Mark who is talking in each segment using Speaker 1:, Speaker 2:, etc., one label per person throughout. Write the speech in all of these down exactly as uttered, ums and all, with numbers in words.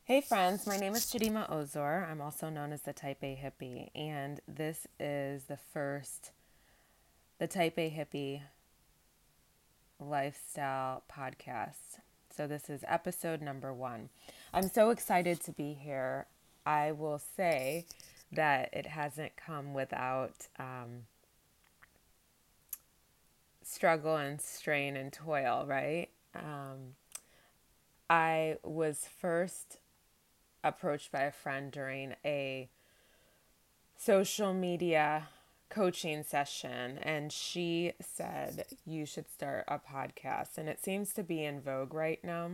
Speaker 1: Hey friends, my name is Chidima Ozor. I'm also known as the Type A Hippie, and this is the first the Type A Hippie lifestyle podcast. So this is episode number one. I'm so excited to be here. I will say that it hasn't come without um, struggle and strain and toil, right? Um, I was first approached by a friend during a social media coaching session, and she said you should start a podcast, and it seems to be in vogue right now.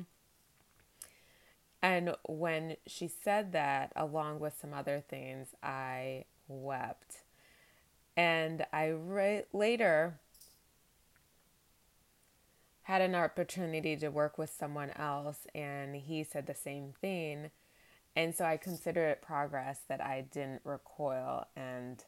Speaker 1: And when she said that, along with some other things, I wept. And I re- later had an opportunity to work with someone else, and he said the same thing. And so I consider it progress that I didn't recoil and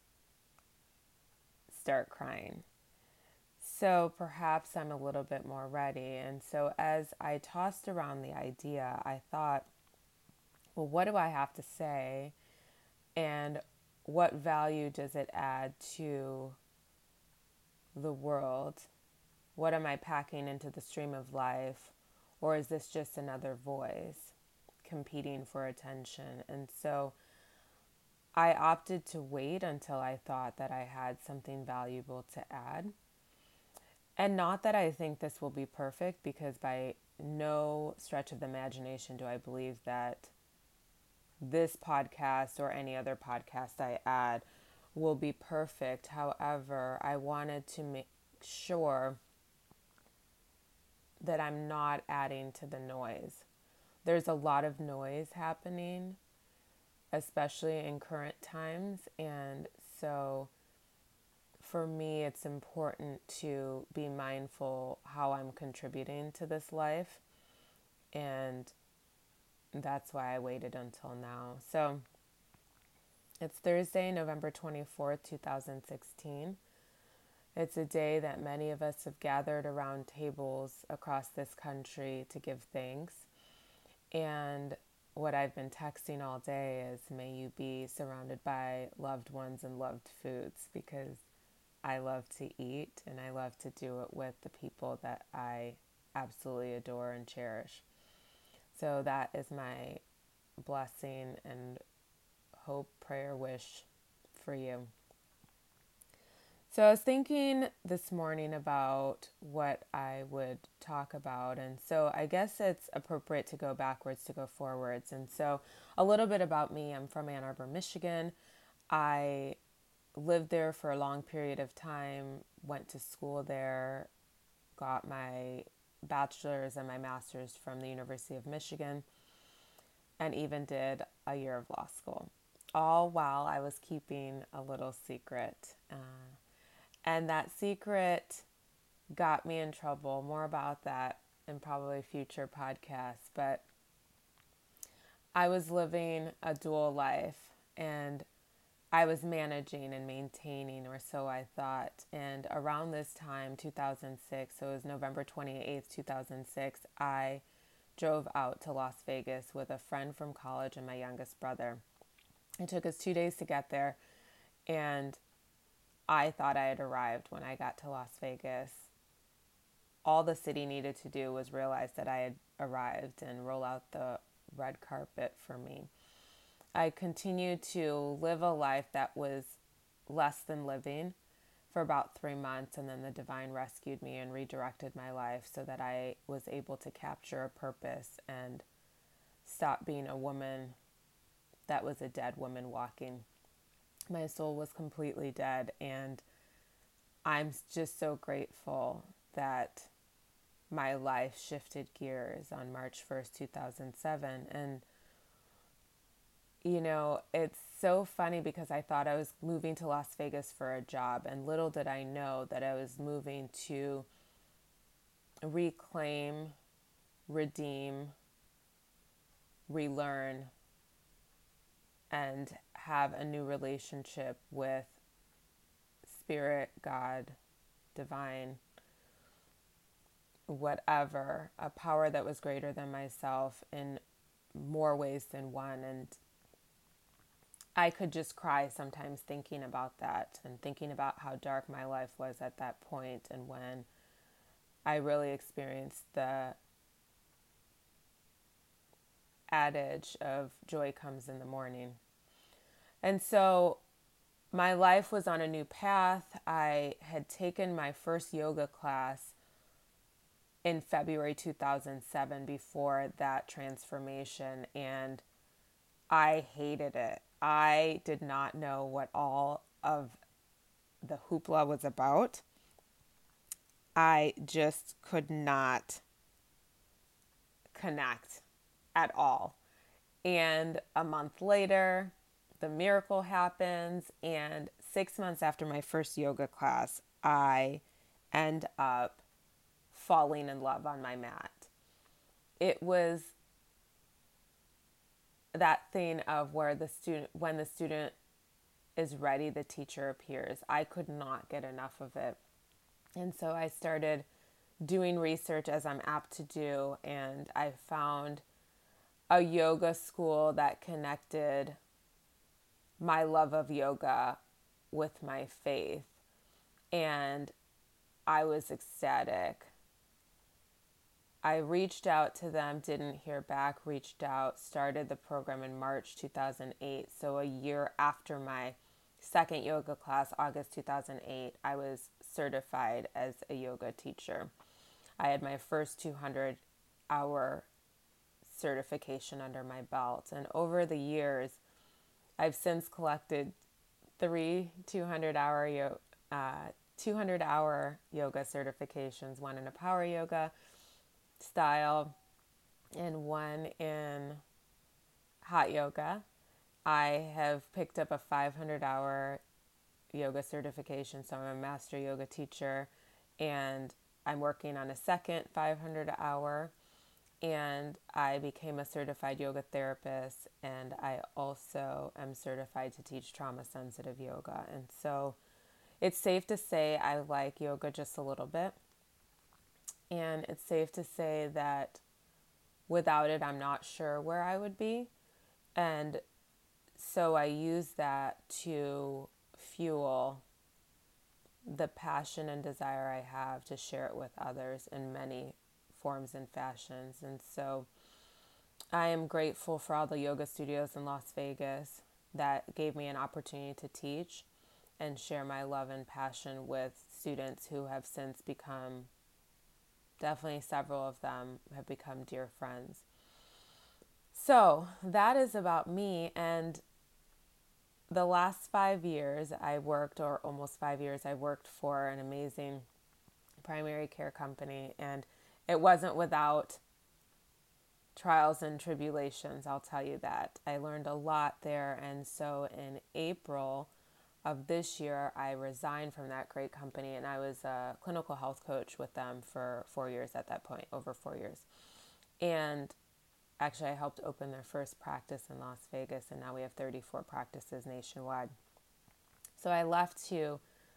Speaker 1: start crying. So perhaps I'm a little bit more ready. And so as I tossed around the idea, I thought, well, what do I have to say? And what value does it add to the world? What am I packing into the stream of life? Or is this just another voice competing for attention? And so I opted to wait until I thought that I had something valuable to add. And not that I think this will be perfect, because by no stretch of the imagination do I believe that this podcast or any other podcast I add will be perfect. However, I wanted to make sure that I'm not adding to the noise. There's a lot of noise happening, especially in current times. And so for me, it's important to be mindful how I'm contributing to this life. And that's why I waited until now. So it's Thursday, November twenty-fourth, twenty sixteen. It's a day that many of us have gathered around tables across this country to give thanks. And what I've been texting all day is, may you be surrounded by loved ones and loved foods, because I love to eat and I love to do it with the people that I absolutely adore and cherish. So that is my blessing and hope, prayer, wish for you. So I was thinking this morning about what I would talk about. And so I guess it's appropriate to go backwards to go forwards. And so a little bit about me. I'm from Ann Arbor, Michigan. I lived there for a long period of time, went to school there, got my bachelor's and my master's from the University of Michigan, and even did a year of law school, all while I was keeping a little secret. Uh, and that secret got me in trouble. More about that in probably future podcasts. But I was living a dual life, and I was managing and maintaining, or so I thought. And around this time, two thousand six, so it was November twenty-eighth, two thousand six, I drove out to Las Vegas with a friend from college and my youngest brother. It took us two days to get there, and I thought I had arrived when I got to Las Vegas. All the city needed to do was realize that I had arrived and roll out the red carpet for me. I continued to live a life that was less than living for about three months, and then the divine rescued me and redirected my life so that I was able to capture a purpose and stop being a woman that was a dead woman walking. My soul was completely dead, and I'm just so grateful that my life shifted gears on March first, two thousand seven. And, you know, it's so funny because I thought I was moving to Las Vegas for a job, and little did I know that I was moving to reclaim, redeem, relearn, and have a new relationship with spirit, God, divine, whatever, a power that was greater than myself, in more ways than one. And I could just cry sometimes thinking about that and thinking about how dark my life was at that point, and when I really experienced the adage of joy comes in the morning. And so my life was on a new path. I had taken my first yoga class in February two thousand seven before that transformation, and I hated it. I did not know what all of the hoopla was about. I just could not connect at all. And a month later, the miracle happens. And six months after my first yoga class, I end up falling in love on my mat. It was that thing of where the student, when the student is ready, the teacher appears. I could not get enough of it. And so I started doing research, as I'm apt to do, and I found a yoga school that connected my love of yoga with my faith. And I was ecstatic. I reached out to them, didn't hear back, reached out, started the program in March two thousand eight. So a year after my second yoga class, August two thousand eight, I was certified as a yoga teacher. I had my first two hundred hour certification under my belt. And over the years, I've since collected three two hundred hour yo- uh, two hundred hour yoga certifications, one in a power yoga style and one in hot yoga. I have picked up a five hundred hour yoga certification, so I'm a master yoga teacher, and I'm working on a second five hundred hour, and I became a certified yoga therapist, and I also am certified to teach trauma sensitive yoga. And so it's safe to say I like yoga just a little bit, and it's safe to say that without it, I'm not sure where I would be. And so I use that to fuel the passion and desire I have to share it with others in many forms and fashions. And so I am grateful for all the yoga studios in Las Vegas that gave me an opportunity to teach and share my love and passion with students who have since become, definitely several of them have become dear friends. So that is about me. And the last five years I worked, or almost five years, I worked for an amazing primary care company. And it wasn't without trials and tribulations, I'll tell you that. I learned a lot there. And so in April of this year, I resigned from that great company, and I was a clinical health coach with them for four years at that point, over four years. And actually, I helped open their first practice in Las Vegas, and now we have thirty-four practices nationwide. So I left to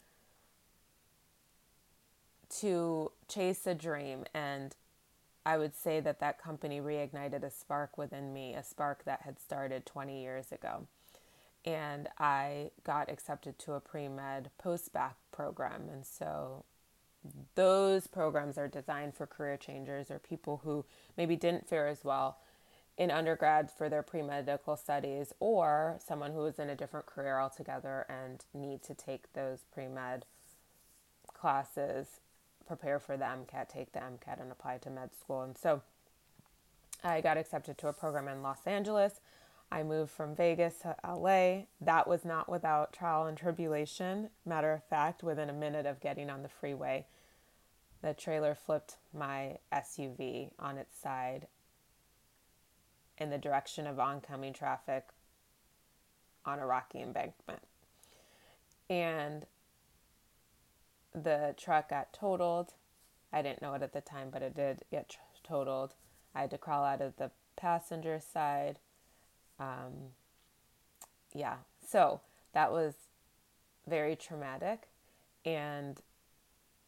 Speaker 1: to chase a dream, and I would say that that company reignited a spark within me, a spark that had started twenty years ago. And I got accepted to a pre-med post-bac program. And so those programs are designed for career changers or people who maybe didn't fare as well in undergrad for their pre-medical studies, or someone who is in a different career altogether and need to take those pre-med classes, prepare for the MCAT, take the MCAT, and apply to med school. And so I got accepted to a program in Los Angeles. I moved from Vegas to L A. That was not without trial and tribulation. Matter of fact, within a minute of getting on the freeway, the trailer flipped my S U V on its side in the direction of oncoming traffic on a rocky embankment. And the truck got totaled. I didn't know it at the time, but it did get t- totaled. I had to crawl out of the passenger side. Um, yeah, so that was very traumatic, and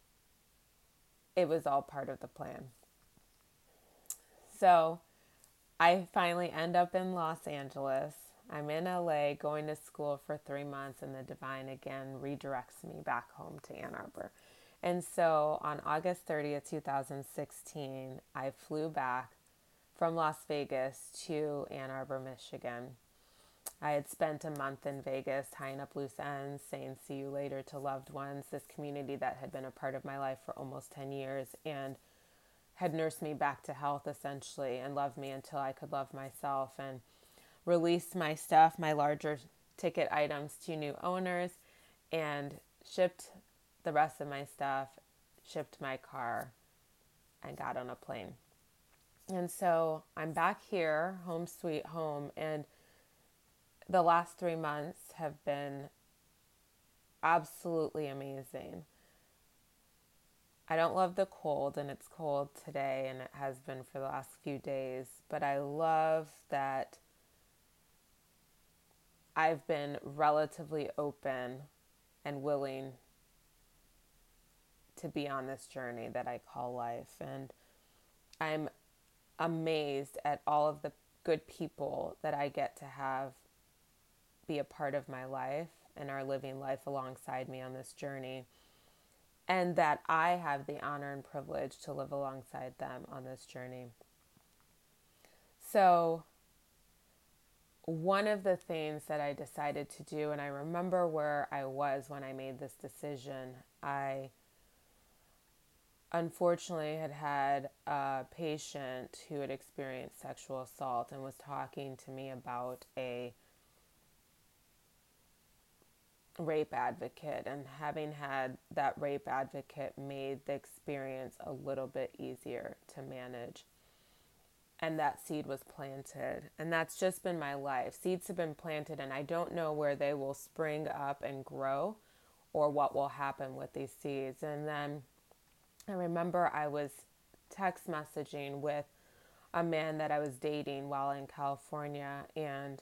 Speaker 1: it was all part of the plan. So I finally end up in Los Angeles. I'm in L A going to school for three months, and the divine again redirects me back home to Ann Arbor. And so on August thirtieth, twenty sixteen, I flew back from Las Vegas to Ann Arbor, Michigan. I had spent a month in Vegas tying up loose ends, saying see you later to loved ones, this community that had been a part of my life for almost ten years and had nursed me back to health essentially and loved me until I could love myself, and released my stuff, my larger ticket items to new owners, and shipped the rest of my stuff, shipped my car, and got on a plane. And so I'm back here, home sweet home, and the last three months have been absolutely amazing. I don't love the cold, and it's cold today, and it has been for the last few days, but I love that I've been relatively open and willing to be on this journey that I call life. And I'm amazed at all of the good people that I get to have be a part of my life and are living life alongside me on this journey, and that I have the honor and privilege to live alongside them on this journey. So one of the things that I decided to do, and I remember where I was when I made this decision, I unfortunately had had a patient who had experienced sexual assault and was talking to me about a rape advocate, and having had that rape advocate made the experience a little bit easier to manage. And that seed was planted, and that's just been my life. Seeds have been planted, and I don't know where they will spring up and grow or what will happen with these seeds. And then I remember I was text messaging with a man that I was dating while in California, and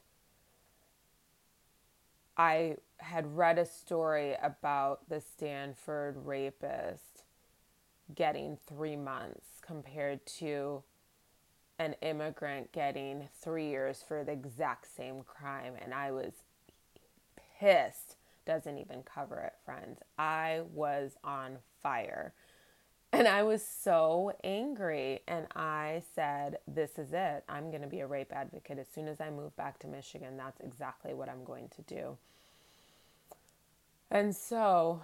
Speaker 1: I had read a story about the Stanford rapist getting three months compared to an immigrant getting three years for the exact same crime. And I was pissed. Doesn't even cover it, friends. I was on fire. And I was so angry. And I said, this is it. I'm going to be a rape advocate. As soon as I move back to Michigan, that's exactly what I'm going to do. And so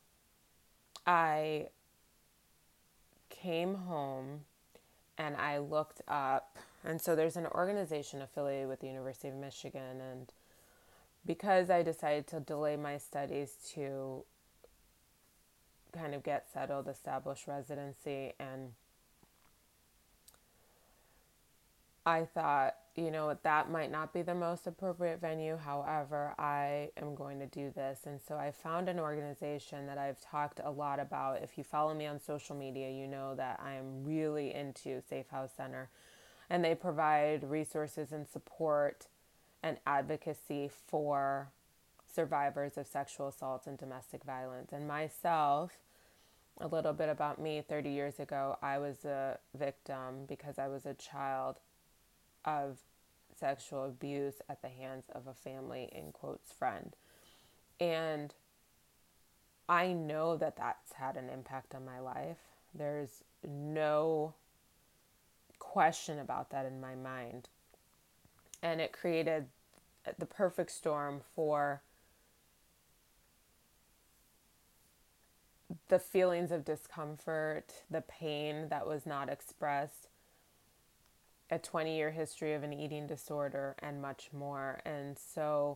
Speaker 1: I came home and I looked up. And so there's an organization affiliated with the University of Michigan. And because I decided to delay my studies to kind of get settled, establish residency, and I thought, you know, that might not be the most appropriate venue. However, I am going to do this. And so I found an organization that I've talked a lot about. If you follow me on social media, you know that I am really into Safe House Center. And they provide resources and support and advocacy for survivors of sexual assault and domestic violence. And myself, a little bit about me, thirty years ago, I was a victim because I was a child of sexual abuse at the hands of a family, in quotes, friend. And I know that that's had an impact on my life. There's no question about that in my mind. And it created the perfect storm for the feelings of discomfort, the pain that was not expressed, a twenty-year history of an eating disorder, and much more. And so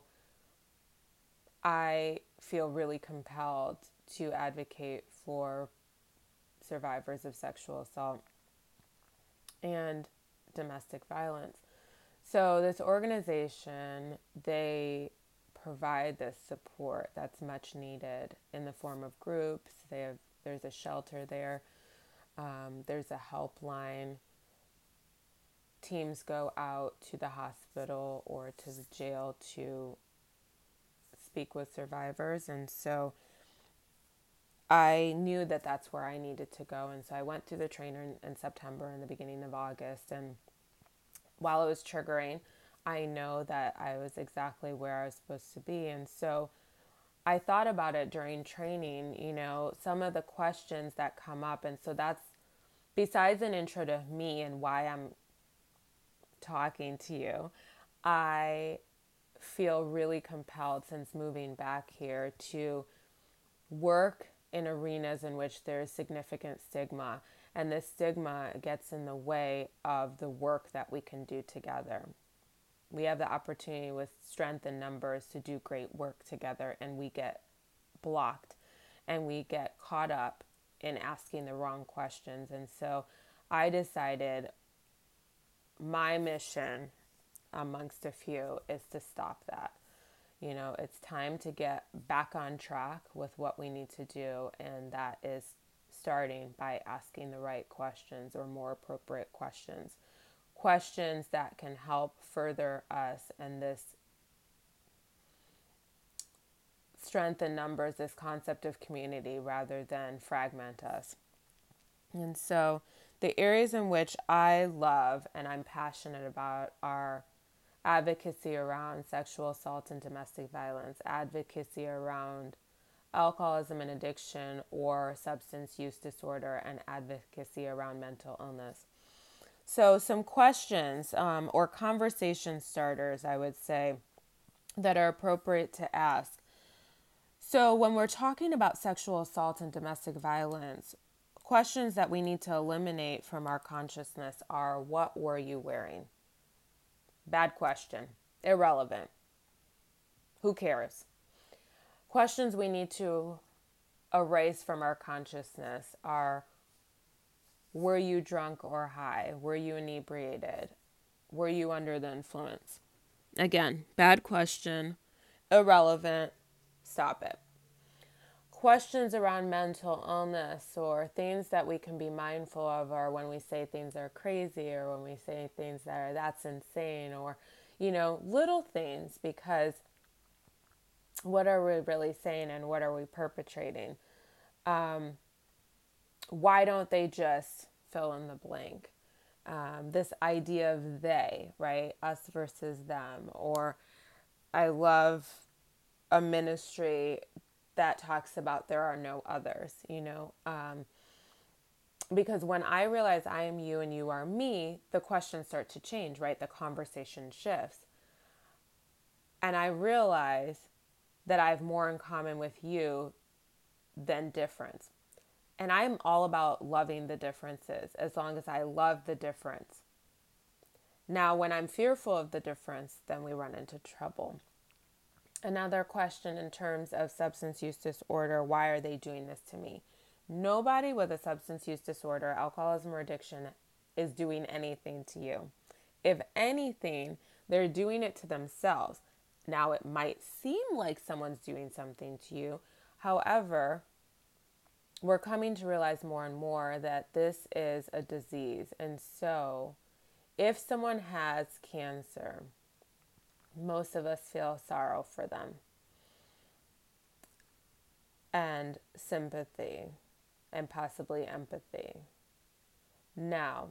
Speaker 1: I feel really compelled to advocate for survivors of sexual assault and domestic violence. So this organization, they provide this support that's much needed in the form of groups. They have, there's a shelter there. Um, there's a helpline. Teams go out to the hospital or to the jail to speak with survivors. And so I knew that that's where I needed to go. And so I went through the trainer in, in September and the beginning of August. And while it was triggering, I know that I was exactly where I was supposed to be. And so I thought about it during training, you know, some of the questions that come up. And so that's besides an intro to me and why I'm talking to you, I feel really compelled since moving back here to work in arenas in which there is significant stigma. And this stigma gets in the way of the work that we can do together. We have the opportunity with strength in numbers to do great work together, and we get blocked and we get caught up in asking the wrong questions. And so I decided my mission, amongst a few, is to stop that. You know, it's time to get back on track with what we need to do, and that is starting by asking the right questions, or more appropriate questions. Questions that can help further us and this strength in numbers, this concept of community, rather than fragment us. And so the areas in which I love and I'm passionate about are advocacy around sexual assault and domestic violence, advocacy around alcoholism and addiction or substance use disorder, and advocacy around mental illness. So some questions um, or conversation starters, I would say, that are appropriate to ask. So when we're talking about sexual assault and domestic violence, questions that we need to eliminate from our consciousness are, what were you wearing? Bad question. Irrelevant. Who cares? Questions we need to erase from our consciousness are, were you drunk or high? Were you inebriated? Were you under the influence? Again, bad question, irrelevant, stop it. Questions around mental illness or things that we can be mindful of are when we say things are crazy, or when we say things that are, that's insane, or, you know, little things, because what are we really saying and what are we perpetrating? Um, why don't they just fill in the blank? Um, this idea of they, right? Us versus them. Or I love a ministry that talks about there are no others, you know, um, because when I realize I am you and you are me, the questions start to change, right? The conversation shifts. And I realize that I have more in common with you than difference. And I'm all about loving the differences as long as I love the difference. Now, when I'm fearful of the difference, then we run into trouble. Another question in terms of substance use disorder, why are they doing this to me? Nobody with a substance use disorder, alcoholism, or addiction is doing anything to you. If anything, they're doing it to themselves. Now, it might seem like someone's doing something to you. However, we're coming to realize more and more that this is a disease. And so if someone has cancer, most of us feel sorrow for them and sympathy and possibly empathy. Now,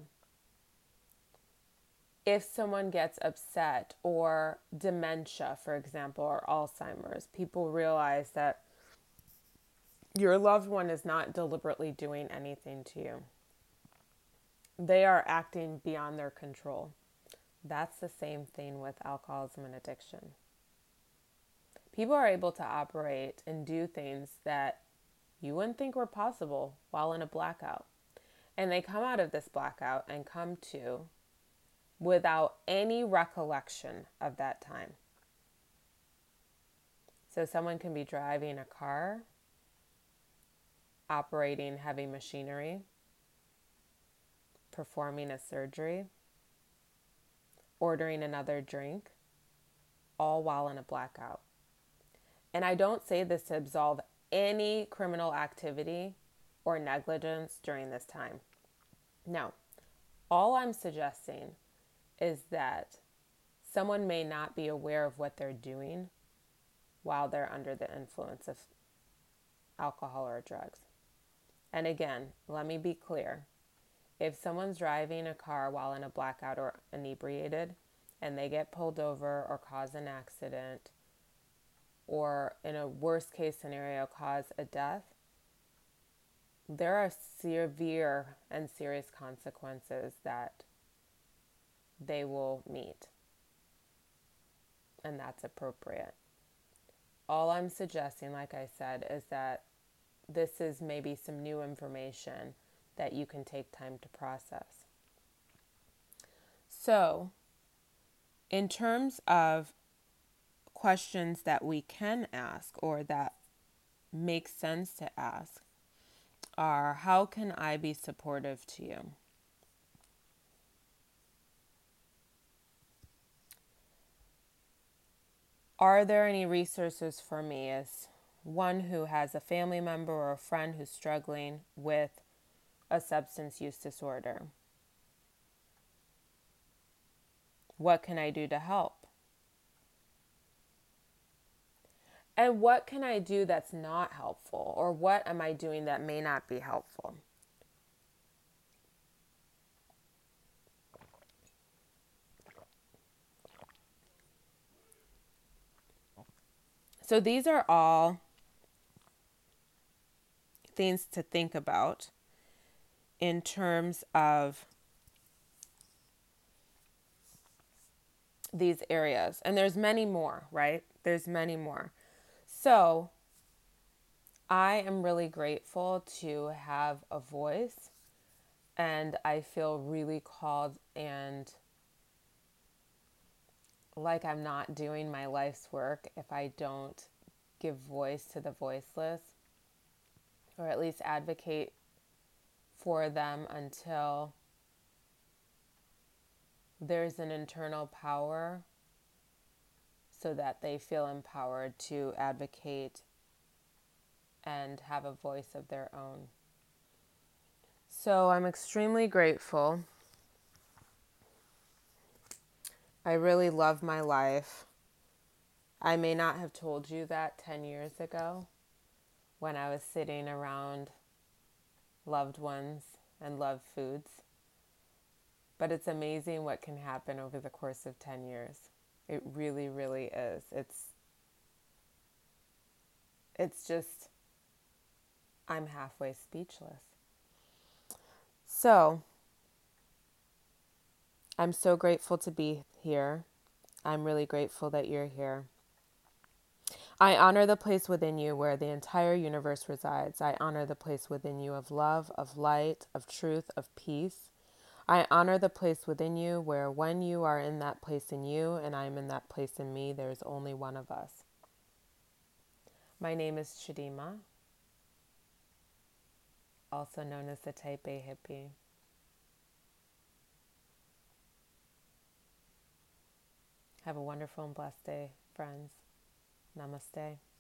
Speaker 1: if someone gets upset, or dementia, for example, or Alzheimer's, people realize that your loved one is not deliberately doing anything to you. They are acting beyond their control. That's the same thing with alcoholism and addiction. People are able to operate and do things that you wouldn't think were possible while in a blackout. And they come out of this blackout and come to without any recollection of that time. So someone can be driving a car, operating heavy machinery, performing a surgery, ordering another drink, all while in a blackout. And I don't say this to absolve any criminal activity or negligence during this time. No, all I'm suggesting is that someone may not be aware of what they're doing while they're under the influence of alcohol or drugs. And again, let me be clear. If someone's driving a car while in a blackout or inebriated and they get pulled over or cause an accident, or in a worst case scenario, cause a death, there are severe and serious consequences that they will meet. And that's appropriate. All I'm suggesting, like I said, is that this is maybe some new information that you can take time to process. So, in terms of questions that we can ask or that make sense to ask, are how can I be supportive to you? Are there any resources for me as one who has a family member or a friend who's struggling with a substance use disorder? What can I do to help? And what can I do that's not helpful? Or what am I doing that may not be helpful? So these are all things to think about in terms of these areas. And there's many more, right? There's many more. So I am really grateful to have a voice, and I feel really called and like I'm not doing my life's work if I don't give voice to the voiceless, or at least advocate for them until there's an internal power so that they feel empowered to advocate and have a voice of their own. So I'm extremely grateful. I really love my life. I may not have told you that ten years ago when I was sitting around loved ones and loved foods, but it's amazing what can happen over the course of ten years. It really, really is. It's it's just, I'm halfway speechless. So, I'm so grateful to be here. I'm really grateful that you're here. I honor the place within you where the entire universe resides. I honor the place within you of love, of light, of truth, of peace. I honor the place within you where when you are in that place in you and I am in that place in me, there is only one of us. My name is Chidima, also known as the Type A Hippie. Have a wonderful and blessed day, friends. Namaste.